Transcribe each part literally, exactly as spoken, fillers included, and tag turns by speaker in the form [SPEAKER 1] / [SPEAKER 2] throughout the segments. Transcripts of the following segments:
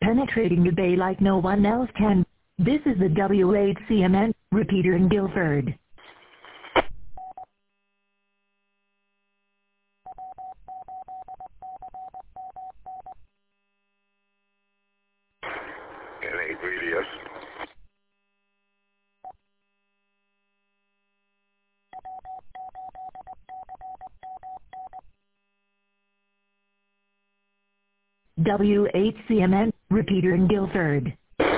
[SPEAKER 1] penetrating the bay like no one else can. This is the W eight C M N repeater in Guilford.
[SPEAKER 2] N eight radius.
[SPEAKER 1] W eight C M N repeater in Guilford.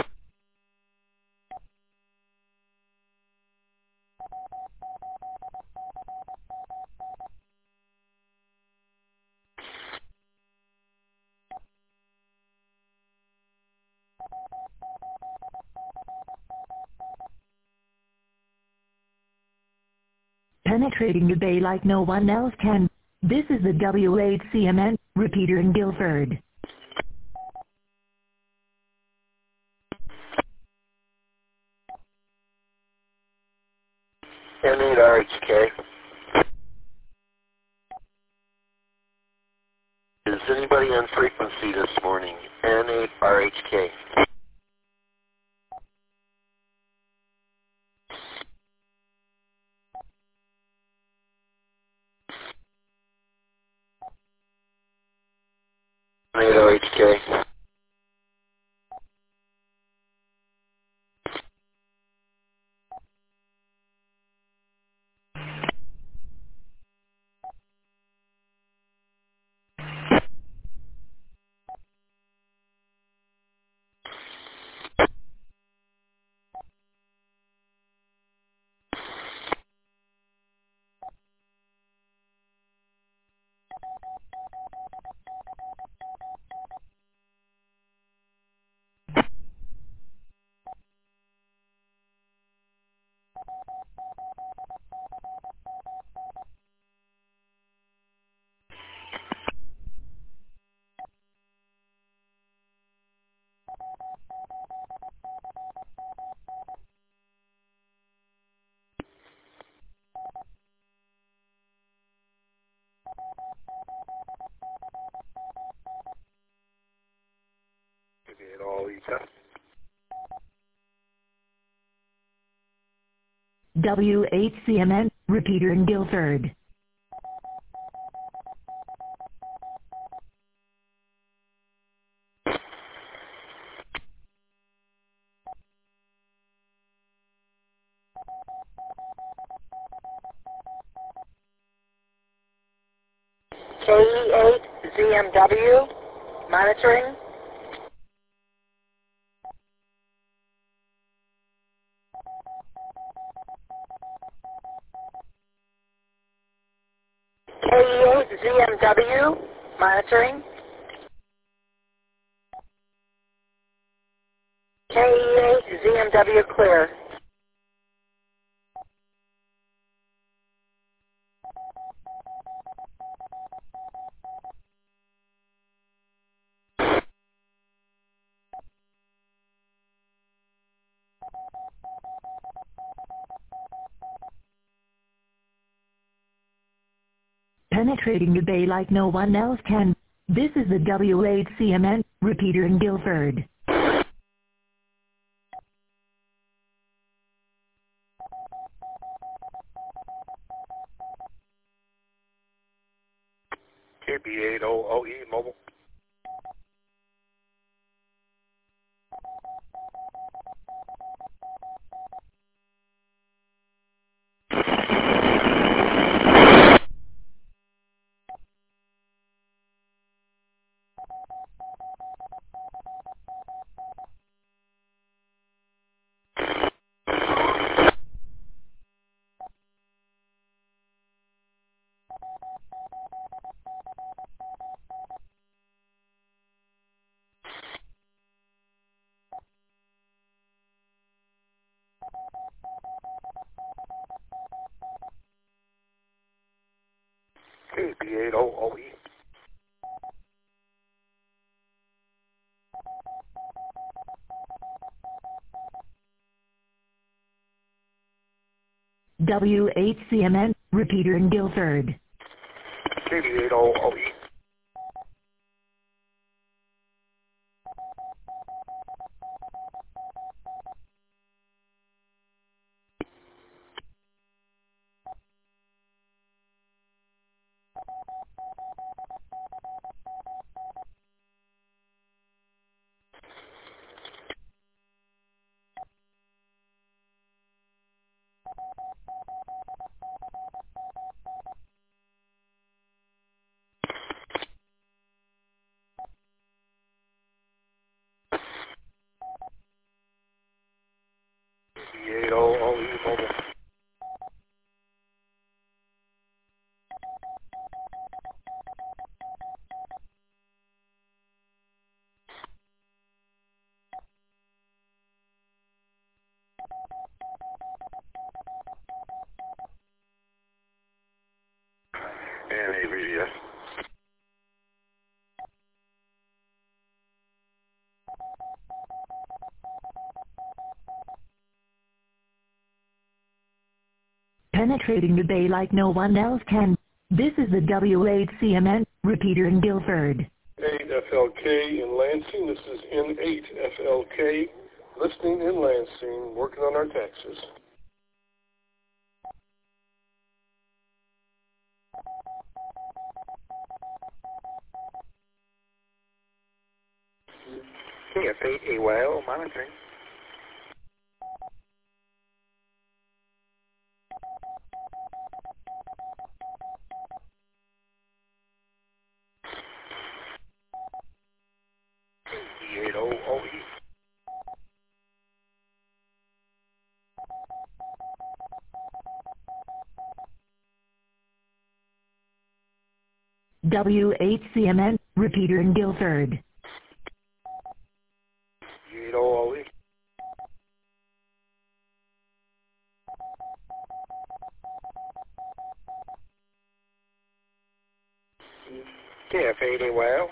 [SPEAKER 1] Penetrating the bay like no one else can. This is the W eight C M N repeater in Guilford.
[SPEAKER 2] N eight R H K. Is anybody on frequency this morning? N eight R H K. N eight R H K. It all each other.
[SPEAKER 1] W eight C M N repeater in Guilford.
[SPEAKER 3] K E eight Z M W, monitoring. K E eight Z M W, monitoring. K E eight Z M W clear.
[SPEAKER 1] Penetrating the bay like no one else can. This is the W eight C M N repeater in Guilford.
[SPEAKER 2] K B eight O O E mobile. K B eight O O E.
[SPEAKER 1] W eight C M N repeater in Guilford.
[SPEAKER 2] K B eight O O E.
[SPEAKER 1] penetrating the Bay like no one else can. This is the W eight C M N repeater in Guilford.
[SPEAKER 4] eight F L K in Lansing. This is N eight F L K, listening in Lansing, working on our taxes.
[SPEAKER 2] K F eight A Y L monitoring. D eight O O E.
[SPEAKER 1] W eight C M N repeater in Guilford.
[SPEAKER 2] D eight O O E. K F eight A Y L.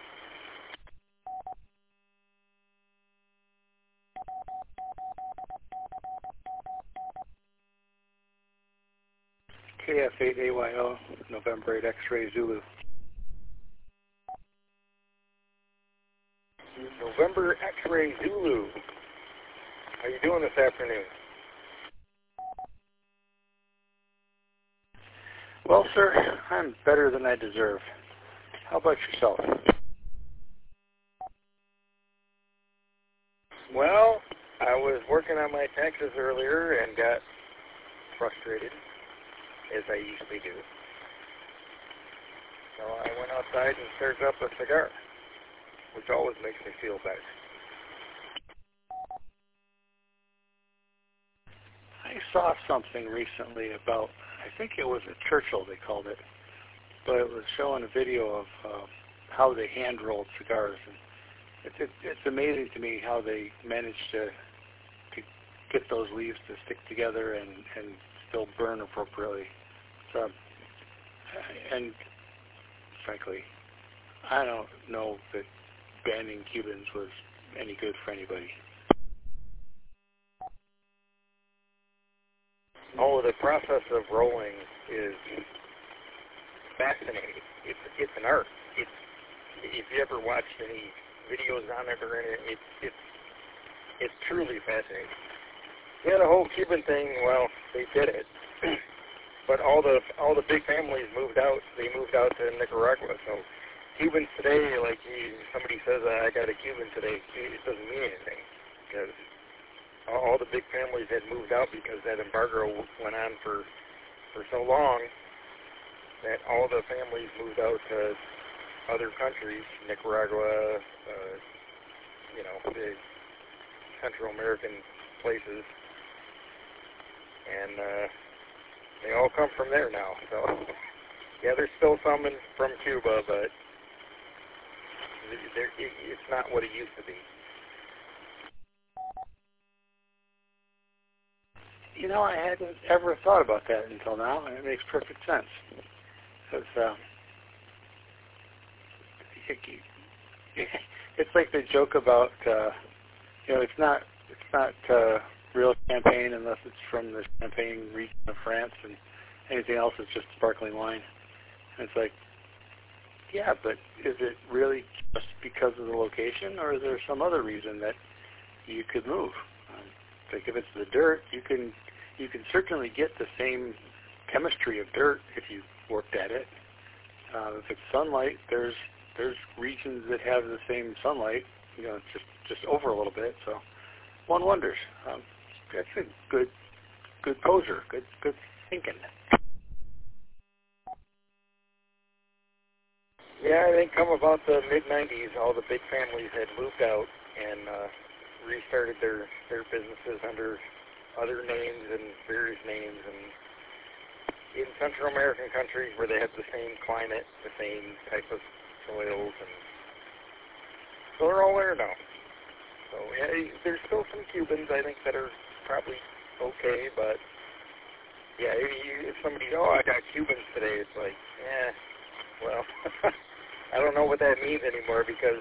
[SPEAKER 5] K F eight A Y L, November eight X-ray Zulu.
[SPEAKER 2] November X-ray Zulu. How you doing this afternoon?
[SPEAKER 5] Well, sir, I'm better than I deserve. How about yourself?
[SPEAKER 2] Well, I was working on my taxes earlier and got frustrated, as I usually do. So I went outside and started up a cigar, which always makes me feel better.
[SPEAKER 5] I saw something recently about, I think it was a Churchill, they called it, but it was showing a video of uh, how they hand-rolled cigars. And it's, it's, it's amazing to me how they managed to, to get those leaves to stick together and, and still burn appropriately. So, and frankly, I don't know that banning Cubans was any good for anybody.
[SPEAKER 2] Oh, the process of rolling is fascinating. It's it's an art. It's if you ever watched any videos on it or anything, it's it's it's truly fascinating. Yeah, the whole Cuban thing. Well, they did it, but all the all the big families moved out. They moved out to Nicaragua. So Cubans today, like you, somebody says, I got a Cuban today, it doesn't mean anything because all the big families had moved out because that embargo went on for for so long that all the families moved out to other countries, Nicaragua, uh, you know, the Central American places, and uh, they all come from there now. So yeah, there's still some in, from Cuba, but it's not what it used to be.
[SPEAKER 5] You know, I hadn't ever thought about that until now, and it makes perfect sense. Because uh, it's like the joke about, uh, you know, it's not it's not uh, real champagne unless it's from the Champagne region of France, and anything else is just sparkling wine. And it's like, yeah, but is it really just because of the location, or is there some other reason that you could move? Um, like if it's the dirt, you can you can certainly get the same chemistry of dirt if you worked at it. Uh, if it's sunlight, there's there's regions that have the same sunlight, you know, just just over a little bit. So one wonders. Um, that's a good good poser, good good thinking.
[SPEAKER 2] Yeah, I think come about the mid nineties, all the big families had moved out and uh, restarted their, their businesses under other names and various names. And in Central American countries where they have the same climate, the same type of soils, and so they're all there now. So yeah, there's still some Cubans, I think, that are probably okay, but yeah, if, you, if somebody, oh, I got Cubans today, it's like, eh, well, I don't know what that means anymore because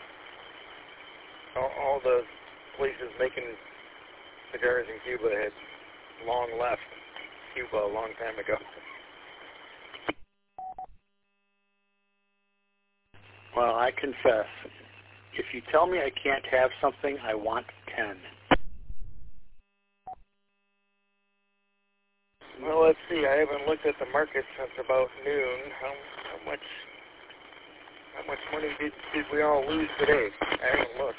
[SPEAKER 2] all, all the places making cigars in Cuba had long left. Cuba a long time ago.
[SPEAKER 5] Well, I confess, if you tell me I can't have something, I want ten.
[SPEAKER 2] Well, let's see. I haven't looked at the market since about noon. How, how much how much money did, did we all lose today? I haven't looked.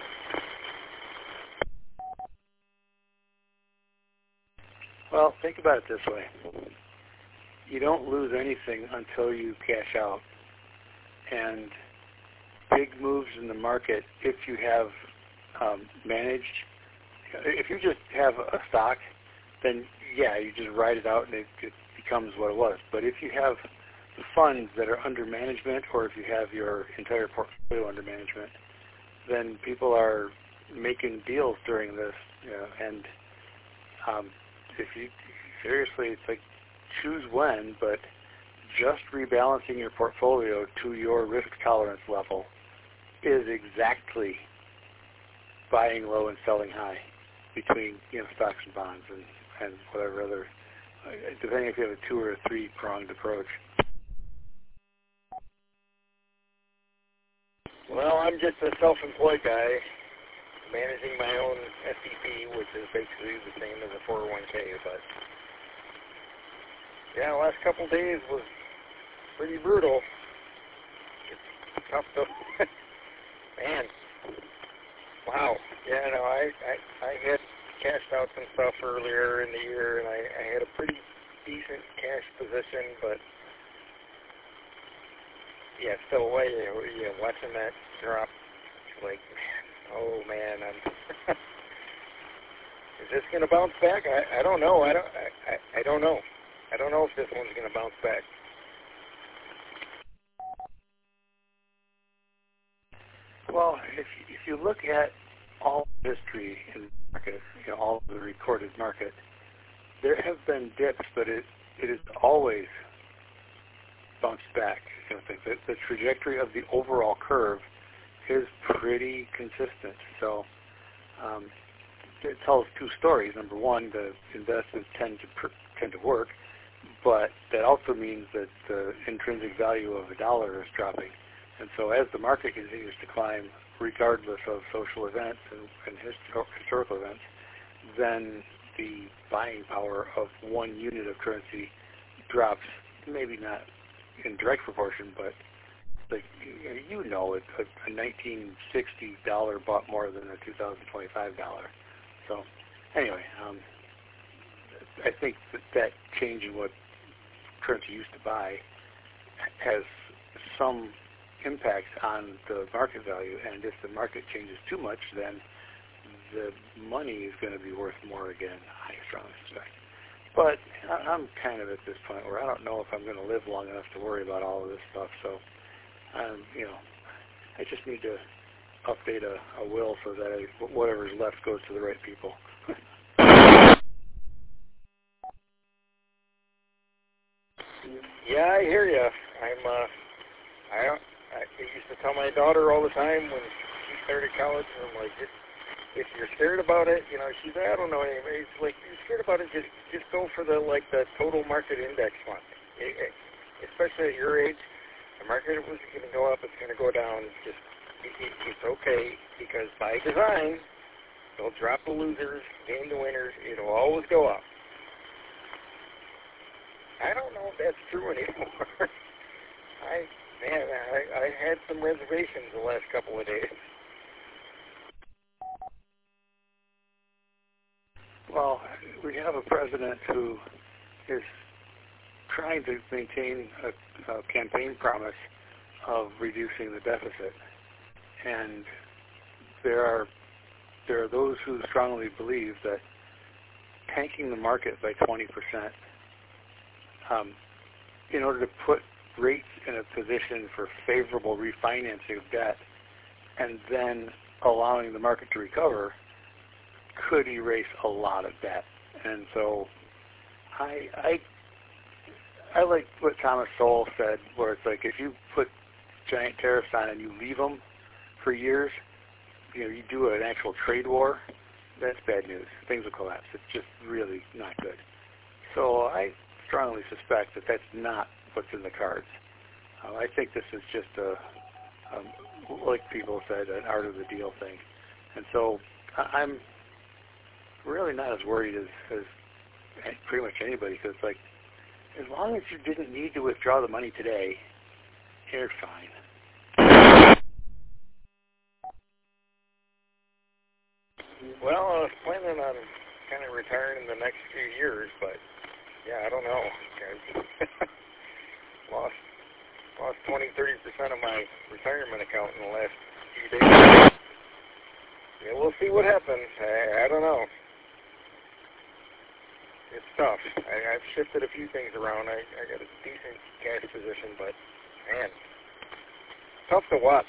[SPEAKER 5] Well, think about it this way. You don't lose anything until you cash out. And big moves in the market, if you have um, managed, if you just have a stock, then yeah, you just ride it out and it, it becomes what it was. But if you have the funds that are under management, or if you have your entire portfolio under management, then people are making deals during this, you know, and um, if you, seriously, it's like choose when, but just rebalancing your portfolio to your risk tolerance level is exactly buying low and selling high between, you know, stocks and bonds and, and whatever other, depending if you have a two or a three-pronged approach.
[SPEAKER 2] Well, I'm just a self-employed guy managing my own S E P, which is basically the same as a four oh one K, but yeah, the last couple of days was pretty brutal. It's tough to, man, wow. Yeah, no, I, I, I had cashed out some stuff earlier in the year, and I, I had a pretty decent cash position, but yeah, still away, you know, you know, watching that drop, like, oh man, I'm is this going to bounce back? I, I don't know. I don't. I, I, I don't know. I don't know if this one's going to bounce back.
[SPEAKER 5] Well, if if you look at all history in the market, you know, all of the recorded market, there have been dips, but it it is always bounced back. You know, the, the trajectory of the overall curve is pretty consistent. So um, it tells two stories. Number one, the investments tend to pr- tend to work, but that also means that the intrinsic value of a dollar is dropping. And so as the market continues to climb, regardless of social events and, and histor- historical events, then the buying power of one unit of currency drops, maybe not in direct proportion, but like you know, a, a nineteen sixty dollar bought more than a two thousand twenty-five dollar. So anyway, um, I think that that change in what currency used to buy has some impact on the market value, and if the market changes too much, then the money is going to be worth more again, I strongly suspect. But I'm kind of at this point where I don't know if I'm going to live long enough to worry about all of this stuff, so um, you know, I just need to update a, a will so that I, whatever's left goes to the right people.
[SPEAKER 2] Yeah, I hear you. I'm. Uh, I don't. I used to tell my daughter all the time when she started college, and I'm like, just if you're scared about it, you know, she's I don't know anyway. It's like if you're scared about it, just just go for the like the total market index fund. It, it, especially at your age, the market isn't going to go up; it's going to go down. Just it, it, it's okay because by design, they'll drop the losers, gain the winners. It'll always go up. I don't know if that's true anymore. I man, I, I had some reservations the last couple of days.
[SPEAKER 5] Well, we have a president who is trying to maintain a, a campaign promise of reducing the deficit, and there are there are those who strongly believe that tanking the market by twenty percent um, in order to put rates in a position for favorable refinancing of debt and then allowing the market to recover could erase a lot of debt. And so I I I like what Thomas Sowell said, where it's like if you put giant tariffs on and you leave them for years, you know, you do an actual trade war, that's bad news. Things will collapse. It's just really not good. So I strongly suspect that that's not what's in the cards. Uh, I think this is just a, um, like people said, an art of the deal thing. And so I- I'm really not as worried as, as pretty much anybody, because like, as long as you didn't need to withdraw the money today, you're fine.
[SPEAKER 2] Well, I was planning on kind of retiring in the next few years, but yeah, I don't know. lost lost twenty, thirty percent of my retirement account in the last few days. Yeah, we'll see what happens. I, I don't know. It's tough. I, I've shifted a few things around. I, I got a decent cash position, but man, tough to watch.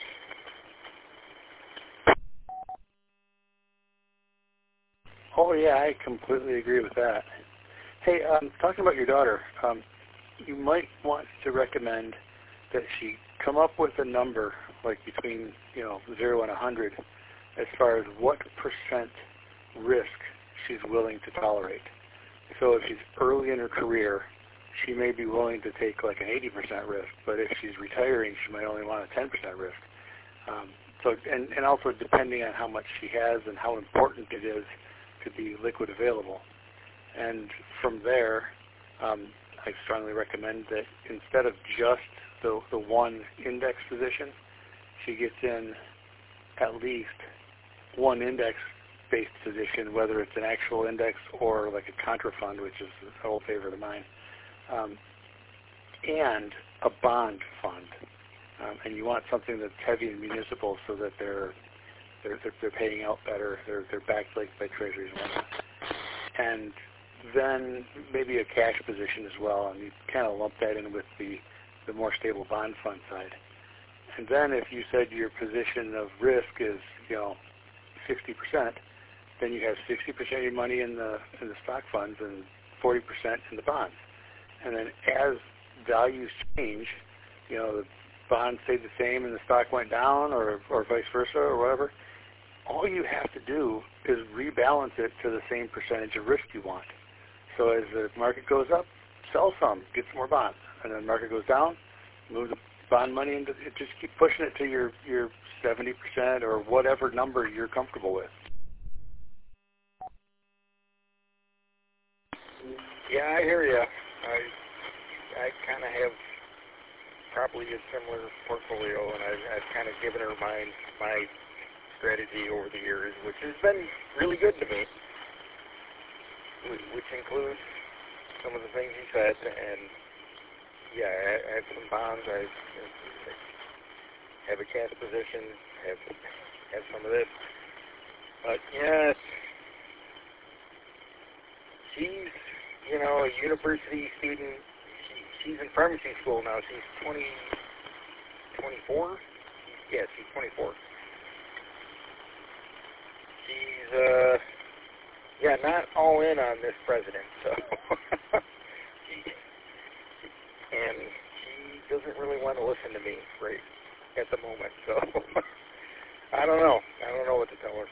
[SPEAKER 5] Oh yeah, I completely agree with that. Hey, um, talking about your daughter, um, you might want to recommend that she come up with a number, like between you know zero and a hundred, as far as what percent risk she's willing to tolerate. So if she's early in her career, she may be willing to take like an eighty percent risk, but if she's retiring, she might only want a ten percent risk. Um, so, and, and also depending on how much she has and how important it is to be liquid available. And from there, um, I strongly recommend that instead of just the, the one index position, she gets in at least one index-based position, whether it's an actual index or like a contra fund, which is an old favorite of mine, um, and a bond fund. Um, and you want something that's heavy in municipal so that they're they're, they're paying out better. They're they're backed like by treasuries and whatnot. And then maybe a cash position as well, and you kind of lump that in with the the more stable bond fund side. And then if you said your position of risk is you know sixty percent, then you have sixty percent of your money in the in the stock funds and forty percent in the bonds. And then as values change, you know the bond stayed the same and the stock went down, or or vice versa, or whatever, all you have to do is rebalance it to the same percentage of risk you want. So as the market goes up, sell some, get some more bonds. And then the market goes down, move the bond money into it, just keep pushing it to your, your seventy percent or whatever number you're comfortable with.
[SPEAKER 2] Yeah, I hear you. I, I kind of have probably a similar portfolio, and I've, I've kind of given her my, my strategy over the years, which has been really good to me, which includes some of the things you said. And yeah, I have some bonds, I have a cash position, have have some of this, but yeah, she's you know a university student. She, she's in pharmacy school now. She's twenty, twenty-four. Yeah, she's twenty-four. She's, uh, yeah, not all in on this president, so, she, and she doesn't really want to listen to me right at the moment, so, I don't know. I don't know what to tell her.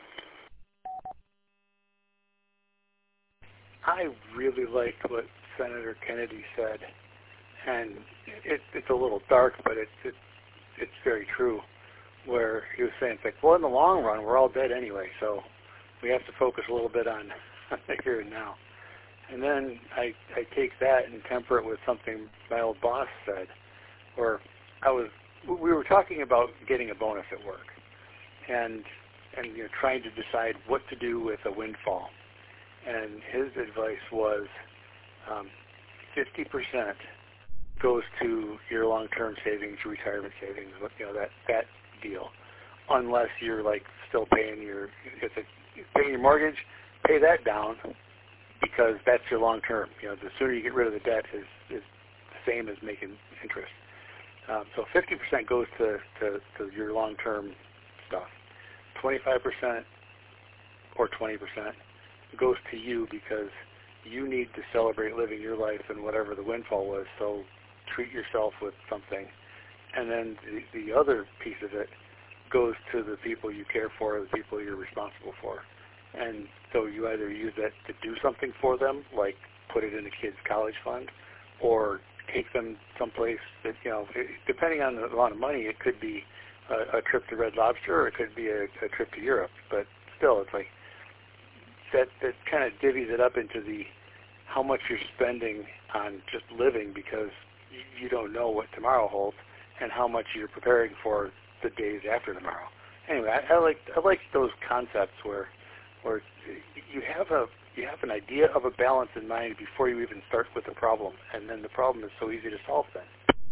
[SPEAKER 5] I really liked what Senator Kennedy said, and it, it's a little dark, but it's, it, it's very true, where he was saying, it's like, well, in the long run, we're all dead anyway, so we have to focus a little bit on the here and now. And then I, I take that and temper it with something my old boss said, where I was, we were talking about getting a bonus at work, and and you know trying to decide what to do with a windfall. And his advice was um, fifty percent goes to your long-term savings, retirement savings, you know that that deal, unless you're like still paying your if it's paying your mortgage, pay that down because that's your long term. You know, the sooner you get rid of the debt is is the same as making interest. Um, so fifty percent goes to, to, to your long term stuff. twenty-five percent or twenty percent goes to you because you need to celebrate living your life and whatever the windfall was. So treat yourself with something. And then the, the other piece of it goes to the people you care for, the people you're responsible for. And so you either use that to do something for them, like put it in the kid's college fund, or take them someplace that, you know, it, depending on the amount of money, it could be a, a trip to Red Lobster, or it could be a, a trip to Europe. But still, it's like that, that kind of divvies it up into the how much you're spending on just living because you don't know what tomorrow holds, and how much you're preparing for the days after tomorrow. Anyway, I, I like I like those concepts where where you have a you have an idea of a balance in mind before you even start with the problem, and then the problem is so easy to solve then.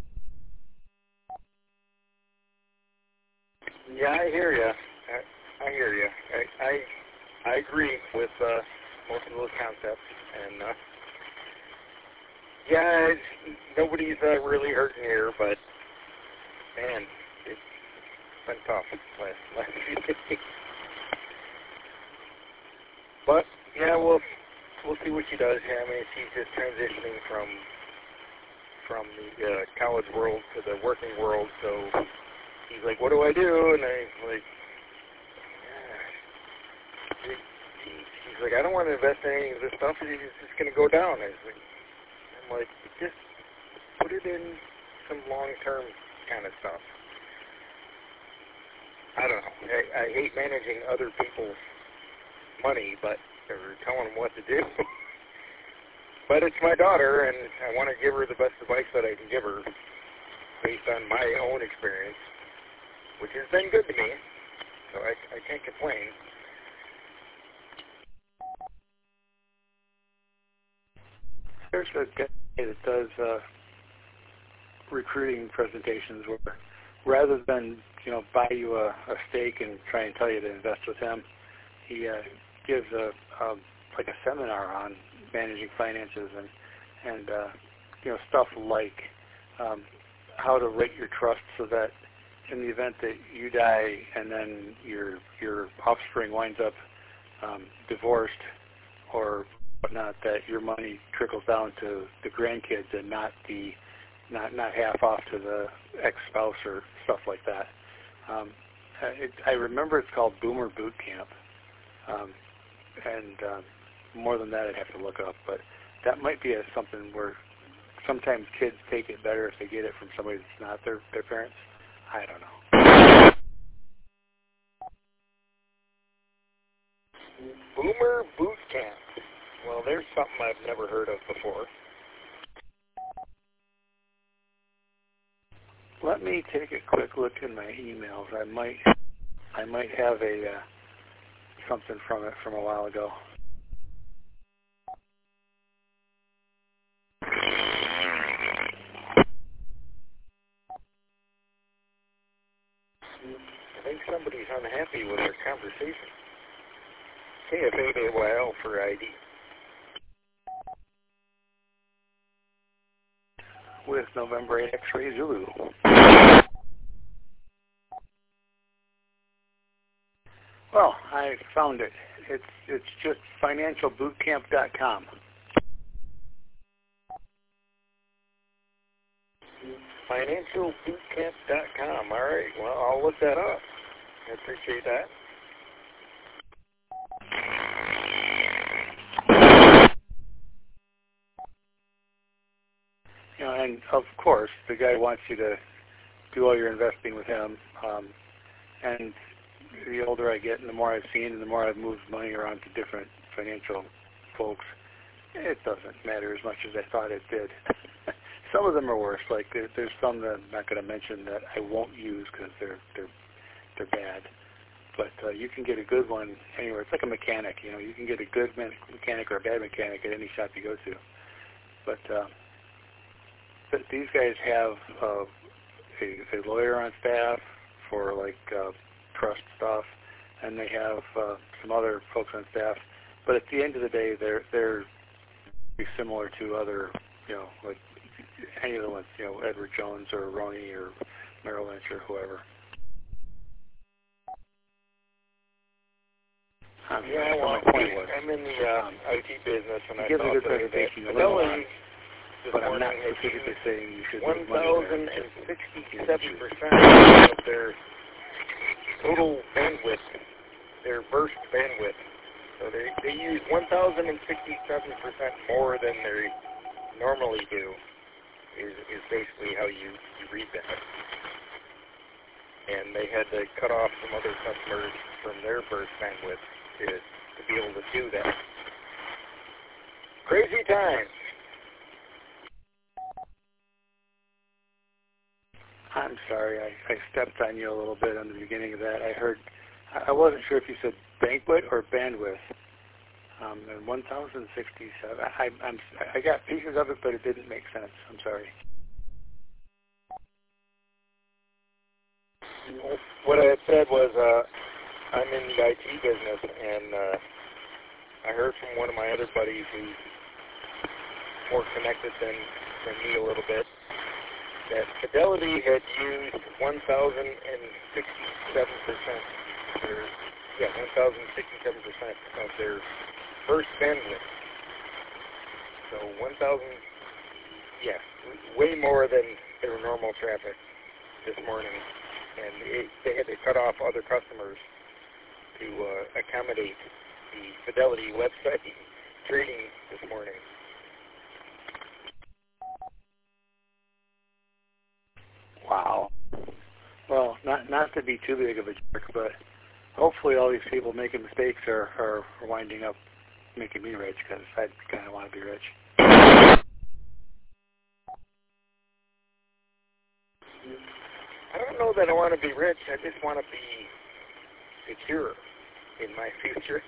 [SPEAKER 2] Yeah, I hear you. I, I hear you. I, I I agree with uh, most of those concepts, and uh, yeah, it's, nobody's uh, really hurting here, but man, it's been tough last last few days. But yeah, we'll we'll see what she does. Yeah, I mean, she's just transitioning from from the uh, college world to the working world, so he's like, "What do I do?" And I'm like, yeah. She's like, "I don't want to invest in any of this stuff. It's just going to go down." I was like, I'm like, just put it in some long-term kind of stuff. I don't know. I, I hate managing other people's money, but or telling them what to do. But it's my daughter, and I want to give her the best advice that I can give her based on my own experience, which has been good to me, so I, I can't complain.
[SPEAKER 5] There's a guy that does uh, recruiting presentations where rather than, you know, buy you a, a steak and try and tell you to invest with him, he uh, gives a um, like a seminar on managing finances and and uh, you know, stuff like um, how to rate your trust so that in the event that you die and then your your offspring winds up um, divorced or whatnot, that your money trickles down to the grandkids and not the not not half off to the ex-spouse or stuff like that. Um, it, I remember it's called Boomer Boot Camp, um, and um, more than that I'd have to look up. But that might be a, something where sometimes kids take it better if they get it from somebody that's not their their parents. I don't know.
[SPEAKER 2] Boomer Boot Camp. Well, there's something I've never heard of before.
[SPEAKER 5] Let me take a quick look in my emails. I might, I might have a uh, something from it from a while ago.
[SPEAKER 2] I think somebody's unhappy with our conversation. K F eight A Y L for I D.
[SPEAKER 5] With November eight X-Ray Zulu. Well, I found it. It's it's just financial boot camp dot com.
[SPEAKER 2] financial boot camp dot com. All right. Well, I'll look that up. I appreciate that.
[SPEAKER 5] You know, and of course, the guy wants you to do all your investing with him. Um, and the older I get and the more I've seen and the more I've moved money around to different financial folks, it doesn't matter as much as I thought it did. Some of them are worse. Like there, there's some that I'm not going to mention that I won't use because they're they're they're bad. But uh, you can get a good one anywhere. It's like a mechanic. You know, you can get a good me- mechanic or a bad mechanic at any shop you go to. But uh, but these guys have uh, a, a lawyer on staff for like uh, trust stuff, and they have uh, some other folks on staff. But at the end of the day, they're they're pretty similar to other, you know, like any of the ones, you know, Edward Jones or Roney or Merrill Lynch or whoever. Um,
[SPEAKER 2] yeah, well,
[SPEAKER 5] my point was,
[SPEAKER 2] I'm in the uh, I T business, and I
[SPEAKER 5] gives a
[SPEAKER 2] thought
[SPEAKER 5] good
[SPEAKER 2] that
[SPEAKER 5] presentation,
[SPEAKER 2] Fidelity this
[SPEAKER 5] but I'm not
[SPEAKER 2] morning had
[SPEAKER 5] specifically
[SPEAKER 2] used
[SPEAKER 5] saying you should
[SPEAKER 2] one
[SPEAKER 5] lose money there.
[SPEAKER 2] thousand sixty-seven percent of their total bandwidth, their burst bandwidth So they, they use one thousand sixty-seven percent more than they normally do, is, is basically how you, you read that. And they had to cut off some other customers from their burst bandwidth to, to be able to do that. Crazy times.
[SPEAKER 5] I'm sorry, I, I stepped on you a little bit on the beginning of that. I heard, I wasn't sure if you said banquet or bandwidth. Um, and one thousand sixty-seven, I, I'm, I got pieces of it, but it didn't make sense. I'm sorry.
[SPEAKER 2] What I had said was uh, I'm in the I T business, and uh, I heard from one of my other buddies who's more connected than, than me a little bit, that Fidelity had used one thousand sixty-seven percent, or, yeah, one thousand sixty-seven percent of their first bandwidth. So one thousand, yeah, way more than their normal traffic this morning. And it, they had to cut off other customers to uh, accommodate the Fidelity website trading this morning.
[SPEAKER 5] Wow. Well, not not to be too big of a jerk, but hopefully all these people making mistakes are, are winding up making me rich, because I kind of want to be rich.
[SPEAKER 2] I don't know that I want to be rich. I just want to be secure in my future.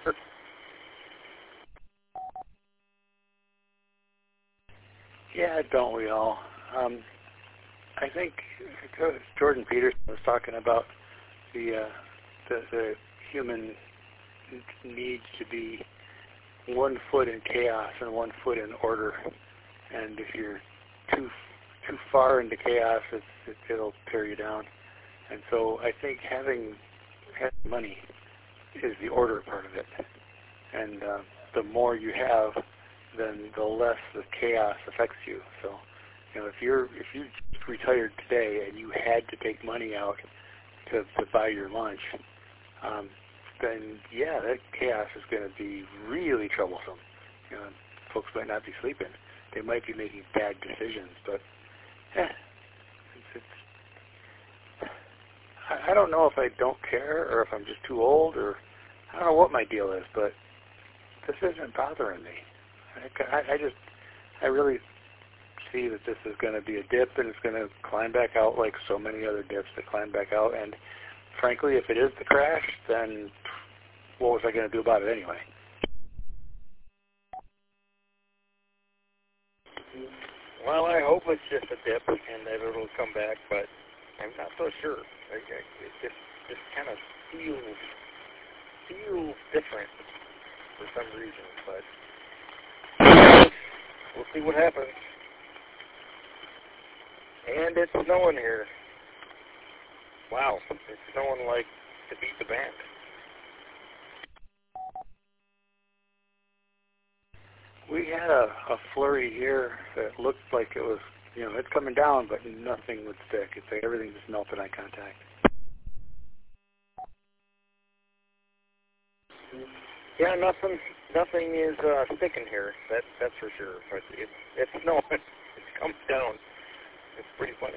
[SPEAKER 5] Yeah, don't we all? Um, I think Jordan Peterson was talking about the, uh, the the human needs to be one foot in chaos and one foot in order, and if you're too too far into chaos, it's, it, it'll tear you down. And so I think having, having money is the order part of it, and uh, the more you have, then the less the chaos affects you. So, you know, if you're if you just retired today and you had to take money out to to buy your lunch, um, then yeah, that chaos is going to be really troublesome. You know, folks might not be sleeping; they might be making bad decisions. But yeah, it's, it's I, I don't know if I don't care or if I'm just too old, or I don't know what my deal is. But this isn't bothering me. I, I just, I really see that this is going to be a dip, and it's going to climb back out like so many other dips that climb back out. And frankly, if it is the crash, then what was I going to do about it anyway?
[SPEAKER 2] Well, I hope it's just a dip and that it'll come back, but I'm not so sure. I, I, it just, just kind of feels, feels different for some reason, but we'll see what happens. And it's snowing here. Wow, it's snowing like to beat the band.
[SPEAKER 5] We had a, a flurry here that looked like it was, you know, it's coming down, but nothing would stick. It's like everything just melted on contact.
[SPEAKER 2] Yeah, nothing, nothing is uh, sticking here. That that's for sure. But it, it's snowing. It's coming down. It's pretty funny.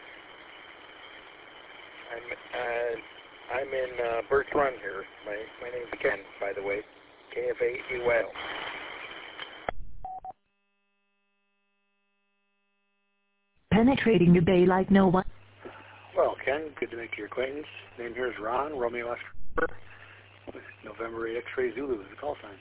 [SPEAKER 2] I'm uh, I'm in uh, Birch Run here. My my name's Ken, by the way. K F A E Y L.
[SPEAKER 1] Penetrating the bay like no one.
[SPEAKER 5] Well, Ken, good to make your acquaintance. Name here is Ron, Romeo Oscar, November eight X-ray Zulu is the call sign.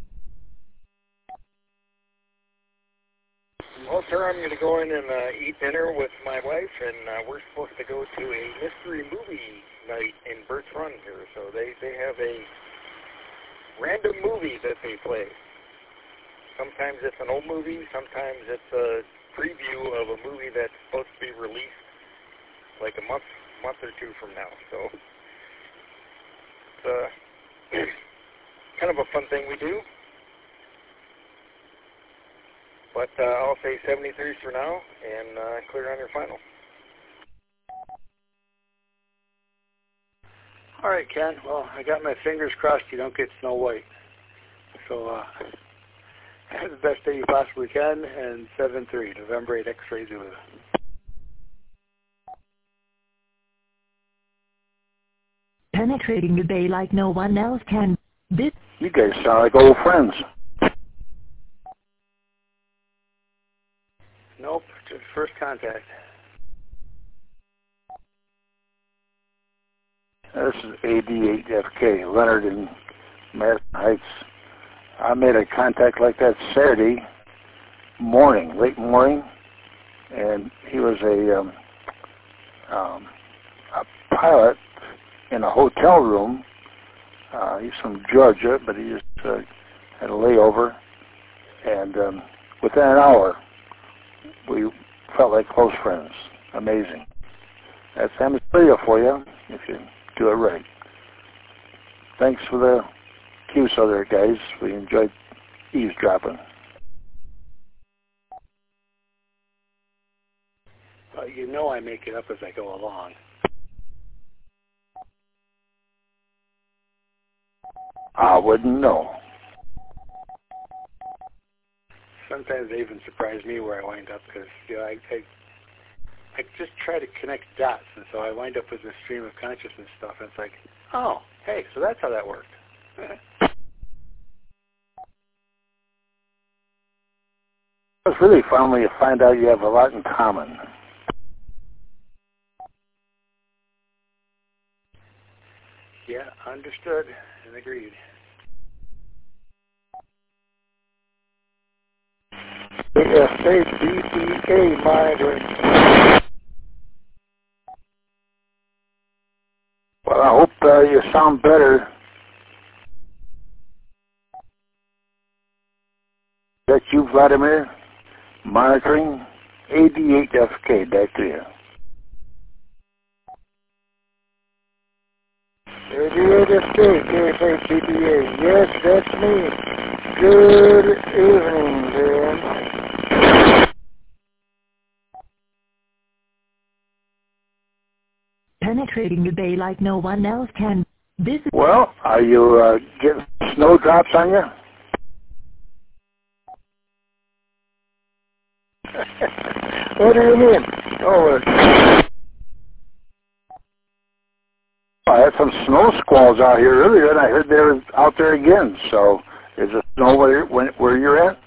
[SPEAKER 2] Well, sir, I'm going to go in and uh, eat dinner with my wife, and uh, we're supposed to go to a mystery movie night in Birch Run here. So they, they have a random movie that they play. Sometimes it's an old movie, sometimes it's a preview of a movie that's supposed to be released like a month month or two from now. So it's uh, kind of a fun thing we do. But uh, I'll say seventy-threes for now, and uh, clear on your final.
[SPEAKER 5] All right, Ken. Well, I got my fingers crossed you don't get Snow White. So uh, have the best day you possibly can, and seven three, November eighth, X-Ray Zulu.
[SPEAKER 1] Penetrating the bay like no one else can. This.
[SPEAKER 6] You guys sound like old friends.
[SPEAKER 5] Nope, just first contact.
[SPEAKER 6] This is A D eight F K, Leonard in Madison Heights. I made a contact like that Saturday morning, late morning, and he was a, um, um, a pilot in a hotel room. Uh, he's from Georgia, but he just uh, had a layover, and um, within an hour, we felt like close friends. Amazing. That's amateur radio for you, if you do it right. Thanks for the cues there, guys. We enjoyed eavesdropping.
[SPEAKER 5] Well, you know I make it up as I go along.
[SPEAKER 6] I wouldn't know.
[SPEAKER 5] Sometimes they even surprise me where I wind up because, you know, I, I I just try to connect dots, and so I wind up with this stream of consciousness stuff, and it's like, oh, hey, so that's how that worked.
[SPEAKER 6] It's really fun when you find out you have a lot in common.
[SPEAKER 5] Yeah, understood and agreed.
[SPEAKER 6] A S A B B A monitoring. Well, I hope uh, you sound better. That you, Vladimir, monitoring A D eight F K, back to you. A D eight F K, K F A B B A. Yes, that's me. Good evening, Dan.
[SPEAKER 1] Penetrating the bay like no one else can. This is.
[SPEAKER 6] Well, are you uh, getting snowdrops on you? What do you mean? Oh, uh, I had some snow squalls out here earlier, and I heard they were out there again. So, is it snow where, where you're at?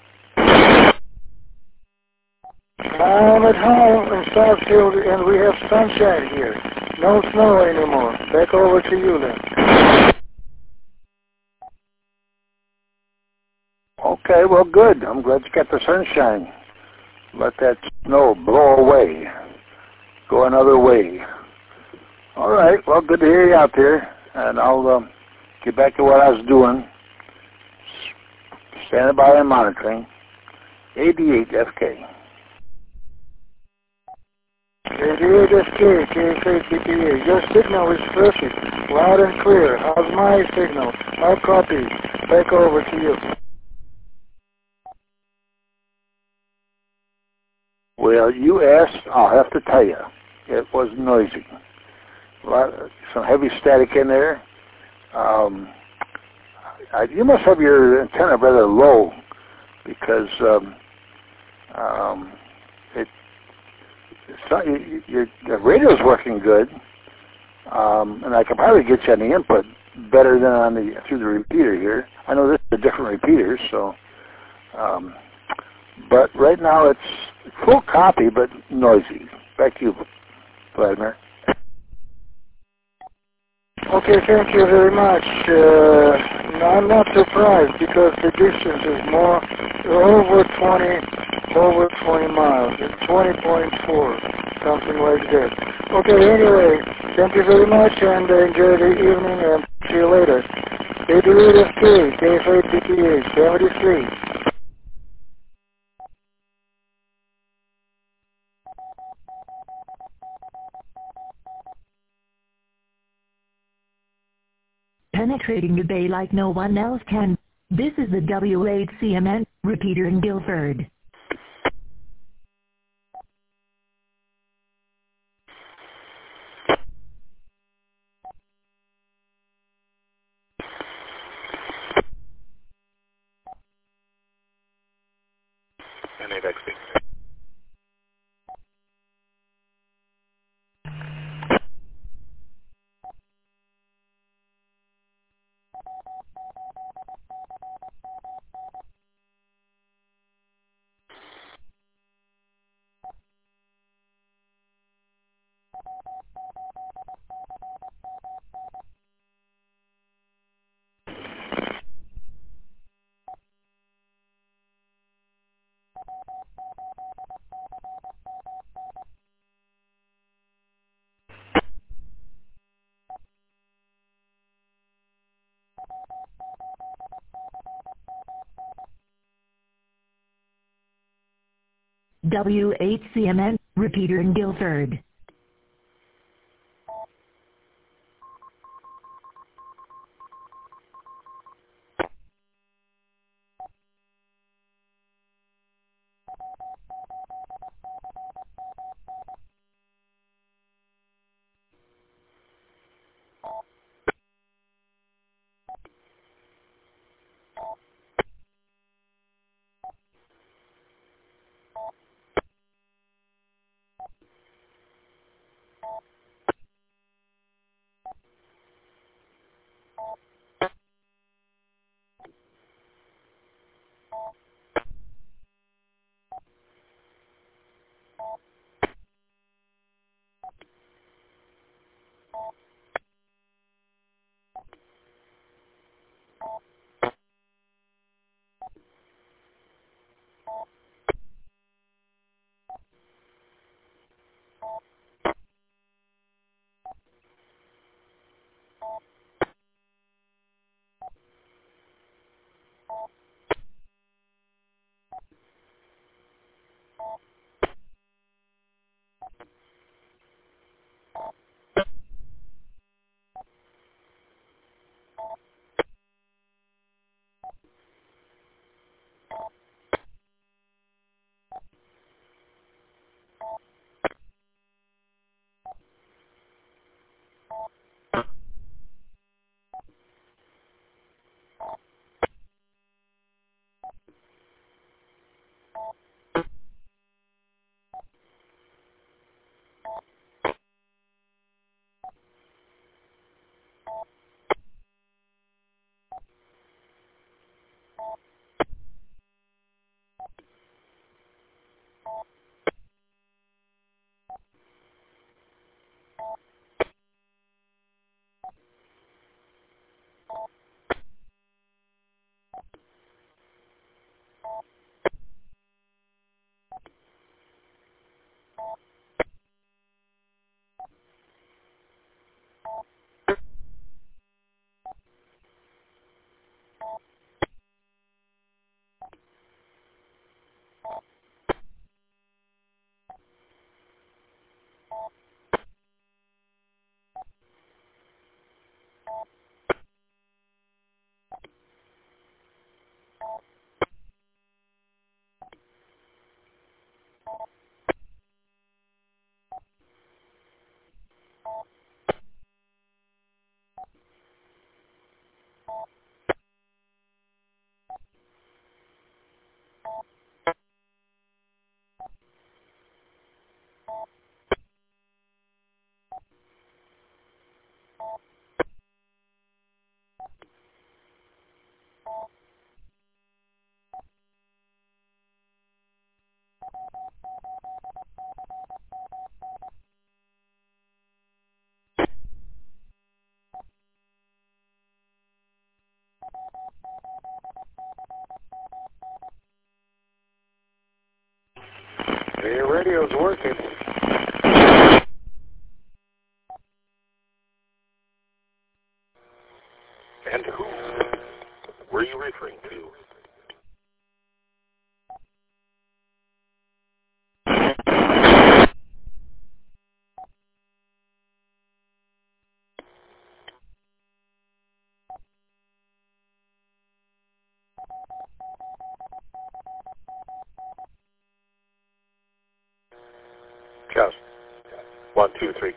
[SPEAKER 6] I'm at home in Southfield, and we have sunshine here. No snow anymore. Back over to you then. Okay, well, good. I'm glad you got the sunshine. Let that snow blow away. Go another way. All right, well, good to hear you out there. And I'll um, get back to what I was doing. Standing by and monitoring. A D eight F K. A D eight F K, K F A B B A. Your signal is perfect. Loud and clear. How's my signal? I'll copy. Back over to you. Well, you asked, I'll have to tell you. It was noisy. A lot, some heavy static in there. Um, I, you must have your antenna rather low because um, um, it, it's not, you, your, the radio's working good, um, and I can probably get you on the input better than on the through the repeater here. I know this is a different repeater, so. Um, but right now it's full copy, but noisy. Back to you, Vladimir. Okay, thank you very much. Uh, no, I'm not surprised because the distance is more over twenty, over twenty miles. It's twenty point four, something like that. Okay, anyway, thank you very much and uh, enjoy the evening and see you later. A D eight F K, K F A B B A, seventy-three.
[SPEAKER 1] Penetrating the bay like no one else can. This is the W eight C M N repeater in Guilford. W H C M N, repeater in Guilford.
[SPEAKER 4] Your radio's working.
[SPEAKER 7] And who were you referring to? Just one, two, three.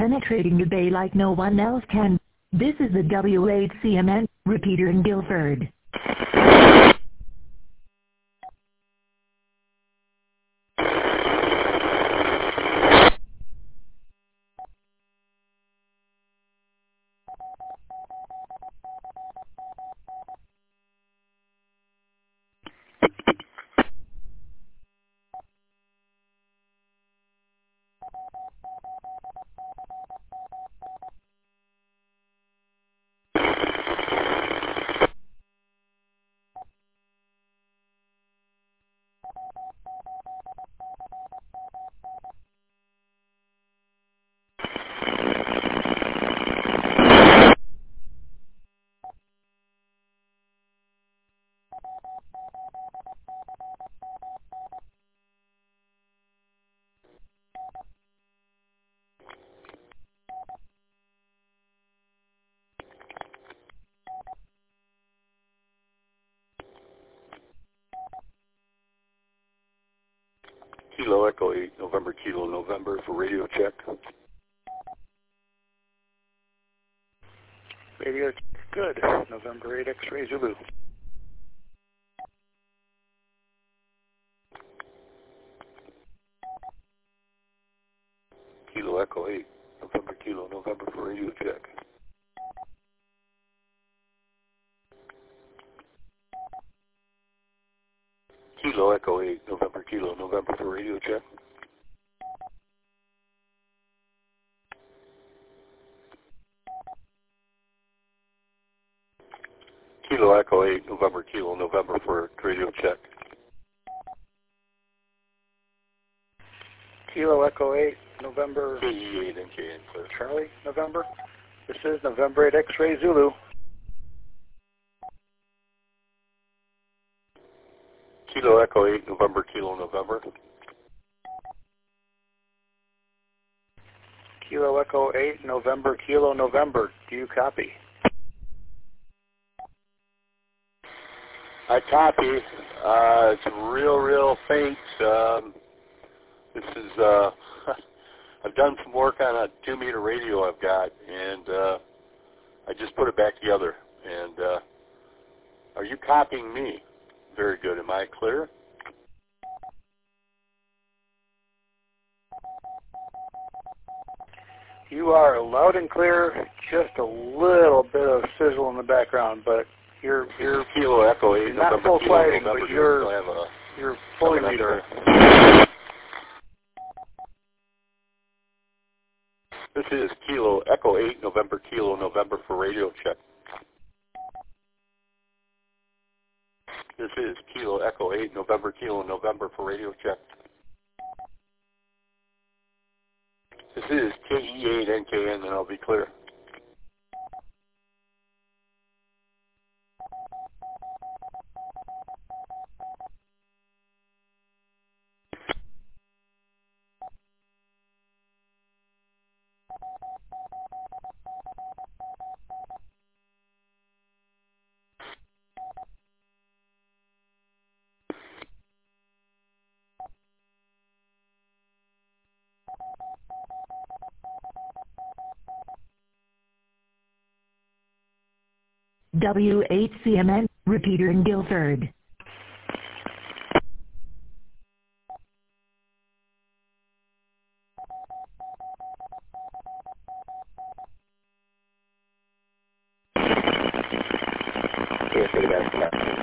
[SPEAKER 1] penetrating the bay like no one else can. This is the W eight C M N repeater in Guilford.
[SPEAKER 7] Kilo Echo eight, November Kilo November for radio check.
[SPEAKER 5] Radio check good. November eight X-ray Zulu.
[SPEAKER 7] Kilo Echo eight, November Kilo November for radio check. Kilo Echo eight, November Kilo November for radio check. Kilo Echo eight, November Kilo November for radio check.
[SPEAKER 5] Kilo Echo eight, November
[SPEAKER 7] K E eight N K N clear.
[SPEAKER 5] Charlie, November. This is November eight X-ray Zulu.
[SPEAKER 7] Kilo Echo eight, November Kilo November.
[SPEAKER 5] Kilo Echo eight, November Kilo November. Do you copy?
[SPEAKER 7] I copy. Uh, it's real, real faint. Um, this is, uh, I've done some work on a two meter radio I've got, and uh, I just put it back together. And uh, are you copying me? Very good. Am I clear?
[SPEAKER 5] You are loud and clear. Just a little bit of sizzle in the background, but you're you're
[SPEAKER 7] Kilo Echo eight,
[SPEAKER 5] not
[SPEAKER 7] November
[SPEAKER 5] full
[SPEAKER 7] Kilo
[SPEAKER 5] sliding,
[SPEAKER 7] November.
[SPEAKER 5] but you're
[SPEAKER 7] Still have a,
[SPEAKER 5] you're fully
[SPEAKER 7] coming up
[SPEAKER 5] readable.
[SPEAKER 7] there. This is Kilo Echo eight, November Kilo November for radio check. This is Kilo Echo eight, November Kilo November for radio check. This is K E eight N K N, and I'll be clear.
[SPEAKER 1] W eight C M N repeater in Guilford.
[SPEAKER 8] Yes,